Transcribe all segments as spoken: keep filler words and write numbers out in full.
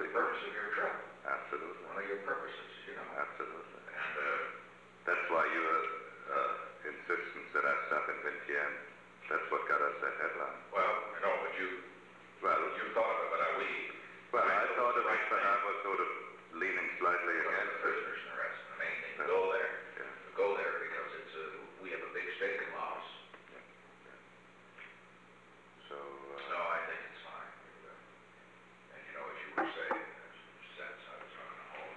the purpose of your trip. Absolutely. One of your purposes, you know. Absolutely. And uh, that's why your uh, insistence that I stop in Vientiane, that's what got us that headline. Well, I know, but you, well, you thought of it, but I, we... Well, I, I thought of it, but I was sort of leaning slightly against it. Prisoners and arrest, the main thing, to go there. Yeah. To go there because it's a, we have a big stake in Laos. Yeah. Yeah. So... Uh, no, I think it's fine. And you know, as you were saying, there's a sense I was on a whole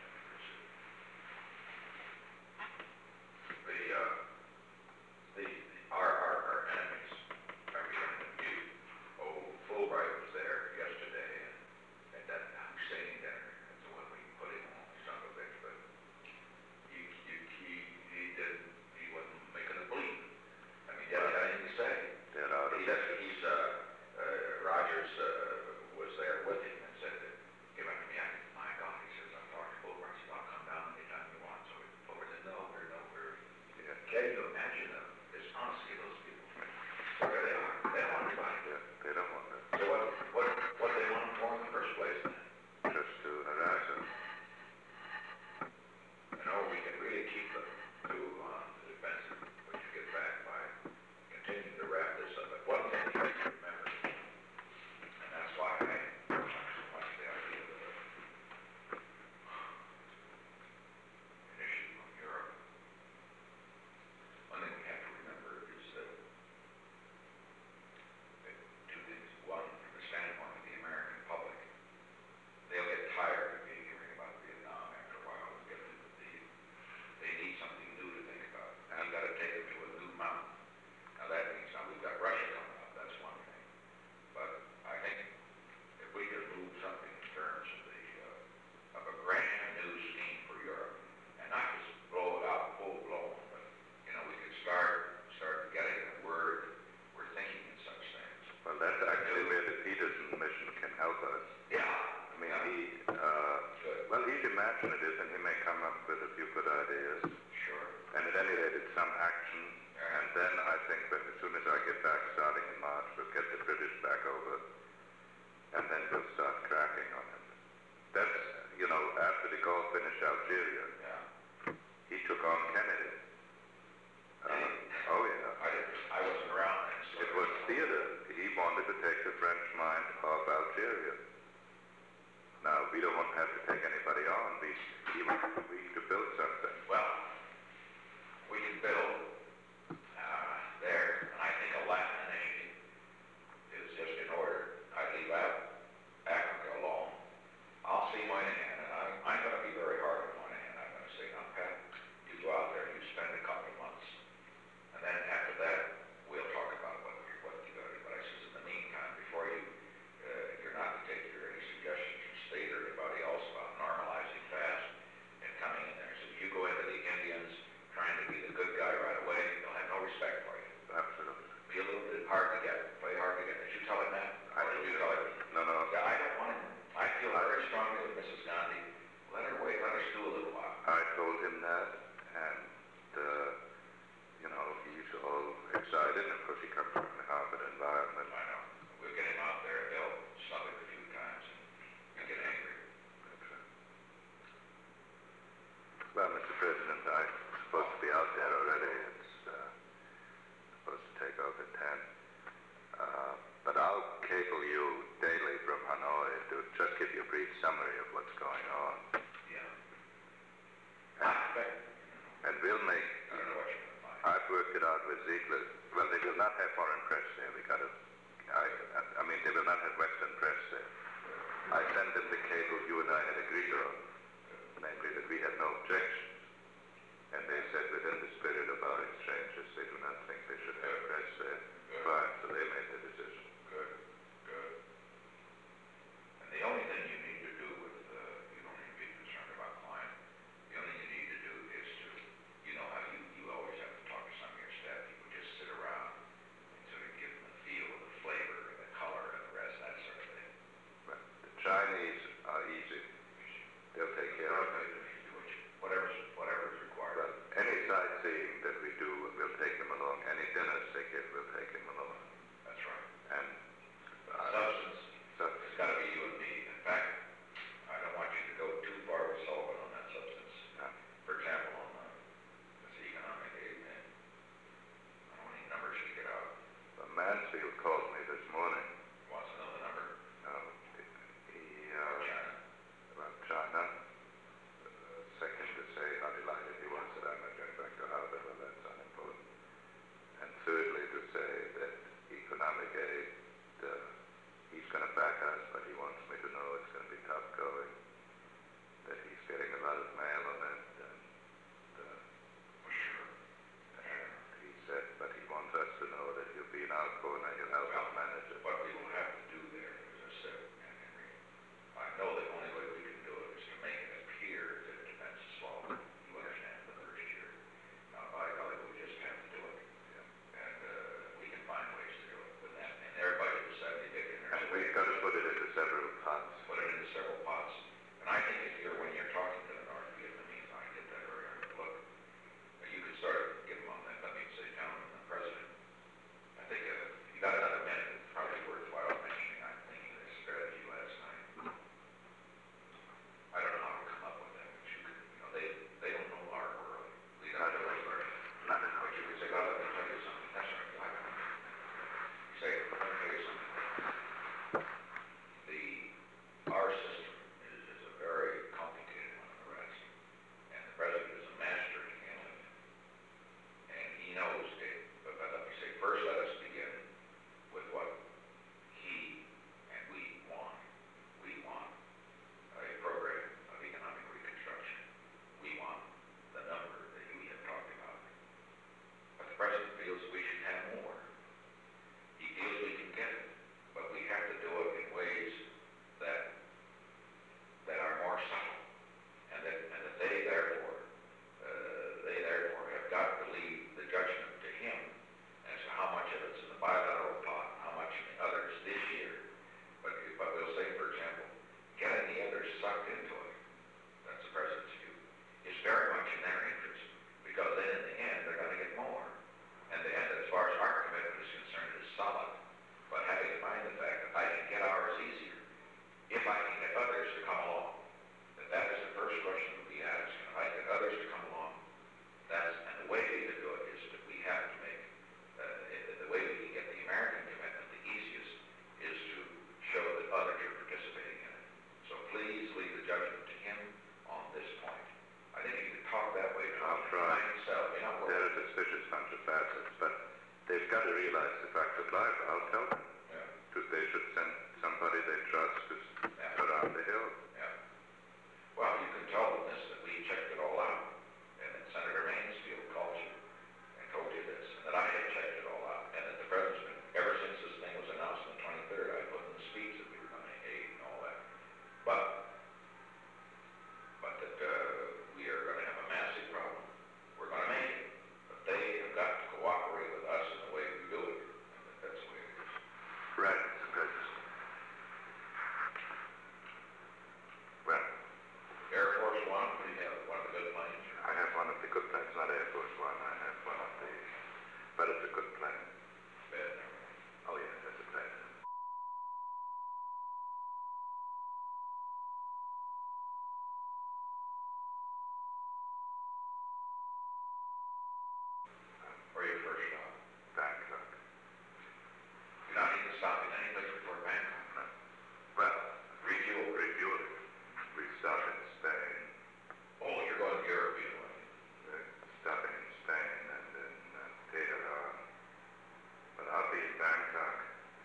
the, uh, the, the our, our, our enemies are beginning to view. Oh, Fulbright was there yesterday, and, and that Hussein dinner, that's the one we put him on, son of a bitch, but he, he, he, he didn't, he wasn't making a bleed. I mean, he hasn't got anything to say. They're out of he, he's, uh, uh, Rogers, uh, was there with him and said, that, give it to me, I said, my God, he says, I'm talking to Fulbright, he said, I'll come down anytime you want, so Fulbright said, no, we're, no, we're, yeah. Can you imagine the dishonesty of those people? So there they are, they don't want anybody. Yeah, they don't want that. So what, what, what they want them for in the first place then? Just to harass them. You know, we can really keep them to on the defensive when you get back by continuing to wrap this up. But one thing you have to remember, and that's why I like so much the idea of an issue on Europe. One thing we have to remember is that, that two things. One, from the standpoint of the American public, they'll get tired of being hearing about Vietnam after a while. Get the, the, they need something new to think about. And you've got to take them to a new mountain. Now that means now we've got Russia coming up. That's one thing. But I think if we could move something in terms of the uh, of a brand new scheme for Europe, and not just blow it out full blown, but you know we could start start getting the word. We're thinking in such things. Well, that's actually where the Peterson mission can help us. Yeah. I mean, yeah. he, uh, well, he's imaginative and he may come up with a few good ideas. Sure. And at any rate, it's some action. Yeah. And then I think that as soon as I get back, starting in March, we'll get the British back over. And then we'll start cracking on him. That's, you know, after de Gaulle finished Algeria, Yeah. he took on Kennedy. Uh, oh, yeah. I, I wasn't around then. So it was theater. He wanted to take the French mind off Algeria. Now, we don't want to have to take anybody on. We, he was weak to build something. Well, we can build uh, there, and I think a Latin initiative is just in order. I leave out Africa alone. I'll see Moynihan, and I'm, I'm going to be very hard on Moynihan. I'm going to say, now, Pat, you go out there and you spend a couple of months, and then after that, we'll talk about what, what you're going to do. But I says, in the meantime, before you, uh, you're not to take your any suggestions from State or anybody else about normalizing fast and coming in there. So if you go into the Indians trying to be the good guy right away, they'll have no respect for you. Absolutely. Be a little bit hard to get, play hard to get. Did you tell him that? I or did you tell him? No, no. Yeah, I don't want him. I feel very strongly with Missus Gandhi. Let her wait, let her stew a little while. I told him that, and, uh, you know, he's all excited. Of course, he comes from the Harvard environment. I know. We'll get him out there. They'll snub it a few times and get angry. That's right. Well, Mister President, I'm supposed to be out there already. It's uh, supposed to take off at ten. Uh, but I'll cable you daily from Hanoi to just give you a brief summary of what's going on. Yeah. And, and we'll make... I don't know what you're going to find. I've worked it out with Ziegler. Well, they will not have foreign press there. We got to... I, I mean, they will not have Western press there. I sent them the cable you and I had agreed on, namely that we had no objections. And they said within the spirit of our exchanges, they do not think they should have press there. Fine, so they made their decision. Good, good. And the only thing you need to do with, uh, you don't need to be concerned about client. The only thing you need to do is to, you know how you, you always have to talk to some of your staff. People just sit around and sort of give them the feel, the flavor, the color, and the rest, that sort of thing. But the Chinese are easy. They'll take care of it. Whatever's, whatever's required. Well, any sightseeing that we do, we'll take them along. Any dinners they give, we'll take we've got to put it into several parts. put it into several pots. And I think if you're, when you're talking to the North Vietnamese, I get that very hard look. You could start, give them on that, let me say, gentlemen, the president. I think uh, you got another minute, it's probably worthwhile mentioning, I'm thinking of this strategy last night. I don't know how to come up with that, but you could, you know, they, they don't know our world. We don't know our world. Not at all. But you could say, well, let me tell you something, that's right, I don't know. You say, let me tell you something. The, our system is, is a very complicated one of the rest. And the president is a master at handling it. And he knows it, but, but let me say, first let us begin with what he and we want. We want a program of economic reconstruction. We want the number that we have talked about. But the president feels we should have more. He feels we can get it, but we have to do it in ways that that are more subtle, and that and that they therefore uh, they therefore have got to leave the judgment to him as to how much of it's in the bilateral pot, how much in the others this year. But but we'll say, for example, getting the others sucked into it. That's the president's view. Is very much in their interest, because then in the end they're going to get more. And the end, as far as our commitment is concerned, is solid. But having in mind the fact that I can get ours easier if I can get others to come along. That that is the first question that we ask. If I get others to come along, that's, and the way we can do it is that we have to make, uh, it- the way we can get the American commitment the easiest is to show that others are participating in it. So please leave the judgment to him on this point. I think you can talk that way to I'll try. himself. You know, They're a suspicious bunch of bastards, but they've got to realize the fact of life. I'll tell them. yeah, That they should send somebody they trust to Yeah. around the hill. yeah. Well, you can tell them this, that we checked it all out, and that Senator Mansfield called you and told you this, and that I had checked it all out, and that the president's been, ever since this thing was announced on the twenty-third, I put in the speech that we were going to aid and all that. But, but that uh, we are going to have a massive problem. We're going to make it, but they have got to cooperate with us in the way we do it, and that that's the way it is. Right, Mister President. Well, Air Force One, what do you have? One of the good planes? I have one of the good planes, not Air Force One. I have one of the, but it's a good plane. Bad, never mind. Oh yes, that's a plane. Or your first shot. Bangkok. You don't need to stop in any place before Bangkok. No. Well, Refuel. refueling. We stop in Spain. Oh, you're going to Europe, you know. uh, Stopping in Spain and then uh, Tehran. But I'll be in Bangkok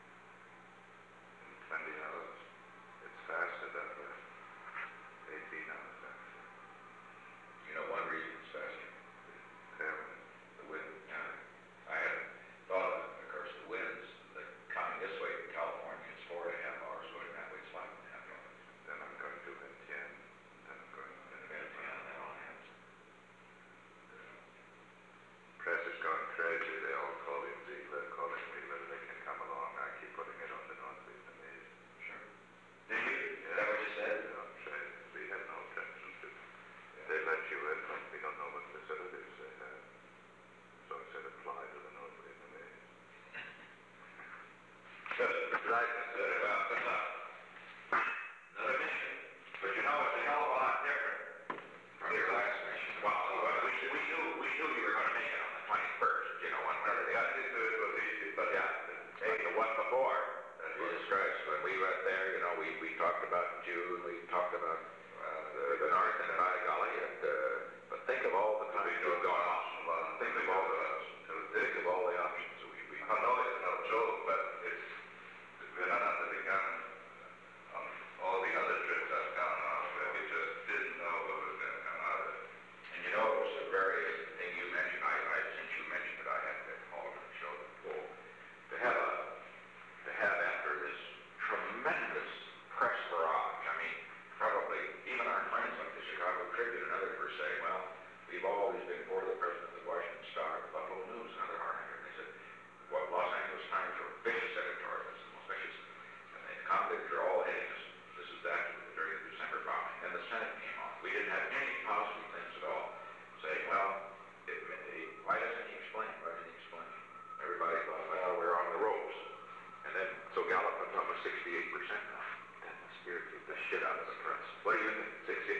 in twenty hours. It's faster that way. eighteen hours actually. You know one reason it's faster? Tehran. The wind. Yeah. I hadn't thought of it. Of course, the winds that coming this way from California is four and a half hours, going that way is five and a half hours. Then I'm going to Vientiane. Then I'm going to And then and then on hands. Press is going crazy. They all call him Ziegler, calling me whether they can come along. I keep putting it on the North Vietnamese. Sure. Did you? Is that what you said? They don't say we have no objection to. They let you in, but we don't know what facilities they have. So I said apply to the North Vietnamese. Good. Right. Good. Well, good luck. Another mission. But you know, it's a hell of a lot different from your last mission. Well, we, we knew we knew you were going to make it on the twenty-first, you know, one way or the other. It was easy, but Yeah. Hey, the one before, that Jesus Christ, when we went there, you know, we, we talked about June, we talked about uh, the, the North and by golly, and, uh, but think of all the times we've gone off. Think of all the, think of all the options we, we. I know it's no joke, but it's, we're not under the gun on all the other trips I've gone on where we just didn't know what was going to come out of it. And you know, it was a very thing you mentioned, I, I, since you mentioned it, I had to call it and show the pool. To have a, to have after this tremendous press barrage, I mean, probably even our friends like the Chicago Tribune percent now. That must irritate the shit out of the press. What do you think? Sixty